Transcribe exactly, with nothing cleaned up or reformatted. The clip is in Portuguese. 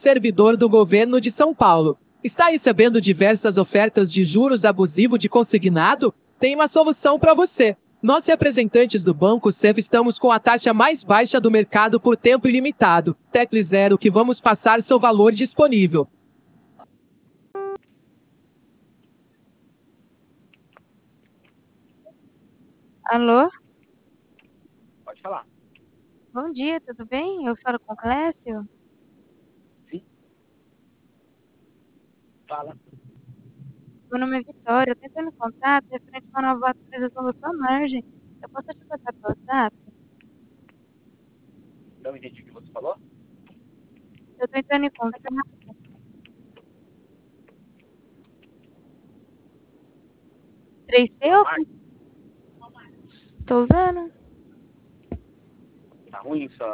servidor do governo de São Paulo. Está recebendo diversas ofertas de juros abusivos de consignado? Tem uma solução para você. Nós, representantes do Banco Sev, estamos com a taxa mais baixa do mercado por tempo ilimitado. Tecle zero que vamos passar seu valor disponível. Alô? Pode falar. Bom dia, tudo bem? Eu falo com o Clécio. Sim. Fala. Meu nome é Vitória, eu tô entrando em contato referente a uma nova atualização da sua margem. Eu posso te passar pelo WhatsApp? Não entendi o que você falou? Eu tô entrando em contato. três C ou... Marca. Tô usando. Tá ruim só.